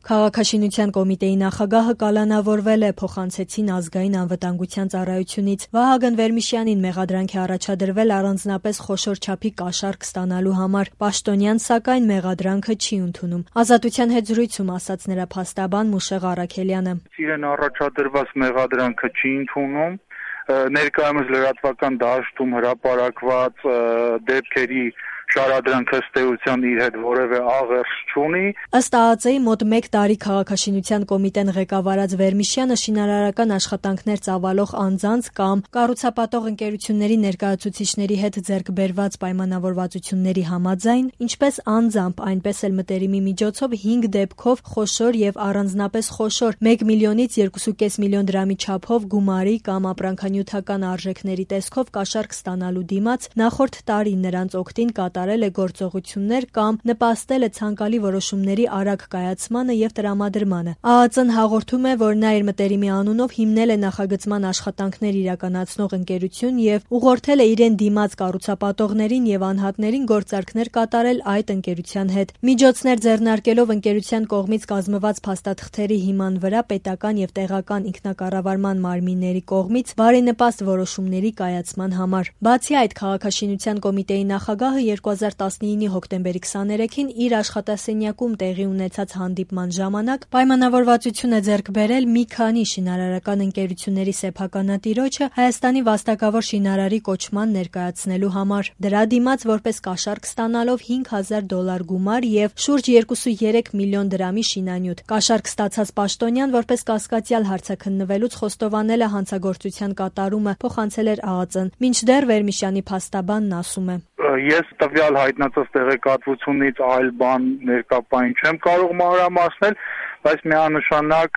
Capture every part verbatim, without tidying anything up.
Քաղաքաշինության կոմիտեի նախագահը կալանավորվել է, փոխանցեցին ազգային անվտանգության ծառայությունից։ Վահագն Վերմիշյանին մեղադրանք է առաջադրվել առանձնապես խոշոր չափի կաշառք ստանալու համար։ Պաշտոնյան, սակայն, մեղադրանքը չի ընդունում։ Ազատության հետ զրույցում ասաց նրա փաստաբան Մուշեղ Առաքելյանը։ Իրեն առաջադրված մեղադրանքը չի ընդունում։ Ներկայումս լրատվական դաշտում հրապարակված դեպքերի շարադրանքը ըստ էության իր հետ որևէ աղերս չունի։ Ըստ ԱԱԾ-ի մոտ մեկ տարի քաղաքաշինության կոմիտեն ղեկավարած Վերմիշյանը շինարարական աշխատանքներ ծավալող անձանց կամ կառուցապատող ընկերությունների ներկայացուցիչների հետ ձեռք բերված պայմանավորվածությունների համաձայն, ինչպես անձամբ, այնպես էլ մտերիմի միջոցով հինգ դեպքով խոշոր եւ առանձնապես խոշոր մեկ միլիոնից երկու կես միլիոն դրամի չափով գումարի կամ ապրանքանյութական արժեքների տեսքով կաշառք ստանալու դիմաց նախորդ տարի նրանց օգտին կատարել է գործողություններ կամ նպաստել է ցանկալի որոշումների արագ կայացմանը եւ տրամադրմանը։ ԱԱԾ-ն հաղորդում է, որ նա իր մտերիմի անունով հիմնել է նախագծման աշխատանքներ իրականացնող ընկերություն եւ ուղղորդել է իրեն դիմաց կառուցապատողներին եւ անհատներին գործարքներ կատարել այդ ընկերության հետ։ Միջոցներ ձեռնարկելով ընկերության կողմից կազմված փաստաթղթերի հիման վրա պետական եւ տեղական ինքնակառավարման մարմինների կողմից բարենպաստ որոշումների կայացման համար։ Բացի այդ, քաղաքաշինության կոմիտեի նախագահը երկու հազար տասնինը հոկտեմբերի քսաներեքին իր աշխատասենյակում տեղի ունեցած հանդիպման ժամանակ պայմանավորվածություն է ձեռք բերել մի քանի շինարարական ընկերությունների սեփականատիրոջը Հայաստանի վաստակավոր շինարարի կոչման ներկայացնելու համար։ Դրա դիմաց որպես կաշառք ստանալով հինգ հազար դոլար գումար եւ շուրջ երկու երեք միլիոն դրամի շինանյութ։ Կաշառք ստացած պաշտոնյան որպես կասկածյալ հարցաքննվելուց խոստովանել է հանցագործության կատարումը, փոխանցել էր ԱԱԾ-ն։ Մինչդեռ Վերմիշյանի փաստաբանն ասում է. Ես տվյալ հայտնածած տեղեկատվությունից այլ բան ներկապային չեմ կարող մանրամասնել, բայց միանշանակ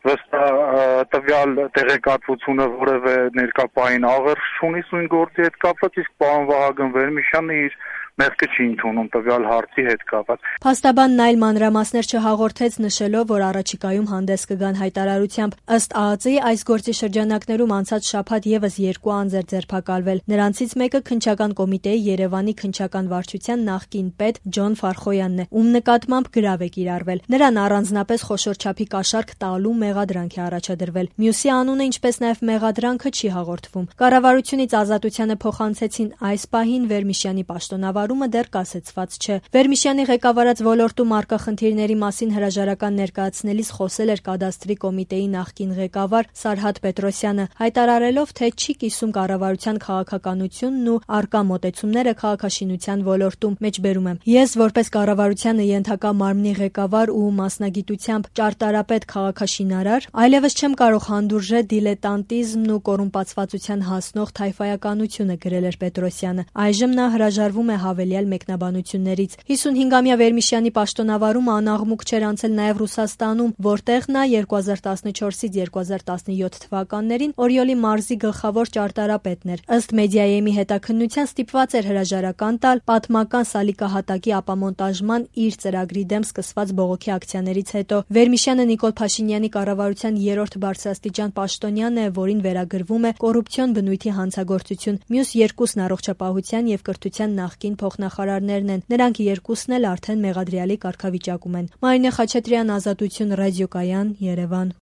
վստահ տվյալ տեղեկատվությունը որևէ ներկապային աղերս չունի սույն գործի հետ կապված, իսկ պարոն Վահագն Վերմիշյանը իր մեղքը չի ընդունում տվյալ հարցի հետ կապված։ Փաստաբանն այլ մանրամասներ չհաղորդեց, նշելով, որ առաջիկայում հանդես կգան հայտարարությամբ։ Ըստ ԱԱԾ-ի այս գործի շրջանակներում անցած շաբաթ եւս երկու անձ էր ձերբակալվել։ Նրանցից մեկը քննչական կոմիտեի Երևանի քննչական վարչության նախկին պետ Ջոն Ֆարխոյանն է, ում նկատմամբ գրավ է կիրառվել։ Նրան առանձնապես խոշոր չափի կաշառք տալու մեղադրանք է առաջադրվել։ Մյուսի անունը, ինչպես նաեւ մեղադրանքը, չի հաղորդվում։ Կառավարությունից Ազատությանը փոխանցեցին այս պահին Վերմիշյանի պաշտոնավարումը դեռ կասեցված չէ։ Վերմիշյանի ղեկավարած ոլորտում առկա խնդիրների մասին հրաժարական ներկայացնելիս խոսել էր կադաստրի կոմիտեի նախկին ղեկավար Սարհատ Պետրոսյանը, հայտարարելով, թե չի կիսում կառավարության քաղաքականությունն ու առկա մոտեցումները քաղաքաշինության ոլորտում։ Մեջբերում եմ. Ես որպես կառավարությանը ենթակա մարմնի ղեկավար ու մասնագիտությամբ ճարտարապետ քաղաքաշինարար այլևս չեմ կարող հանդուրժել դիլետանտիզմն ու կոռումպացվածության հասնող թայֆայականությունը, գրել էր Պետրոսյանը։ Այժմ նա հրաժարվում է հավելյալ մեկնաբանություններից։ հիսունհինգամյա Վերմիշյանի պաշտոնավարումը անաղմուկ չէր անցել նաև Ռուսաստանում, որտեղ նա երկու հազար տասնչորսից երկու հազար տասնյոթ թվականներին Օրիոլի մարզի գլխավոր ճարտարապետն էր։ Ըստ Մեդիայեմի հետաքննության ստիպված էր հրաժարական տալ պատմական սալիկահատակի ապամոնտաժման իր ծրագրի դեմ սկսված բողոքի ակցիաներից հետո։ Վերմիշյանը Նիկոլ Փաշինյանի կառավարության երրորդ բարձրաստիճան պաշտոնյան է, որին վերագրվում է կոռուպցիոն բնույթի հանցագործություն։ Մյուս երկուսն առողջապահության եւ կրթության նախկին փոխնախարարներն են։ Նրանք երկուսն էլ արդեն մեղադրյալի կարգավիճակում են։ Մարինե Խաչատրյան, Ազատություն ռադիոկայան, Երևան։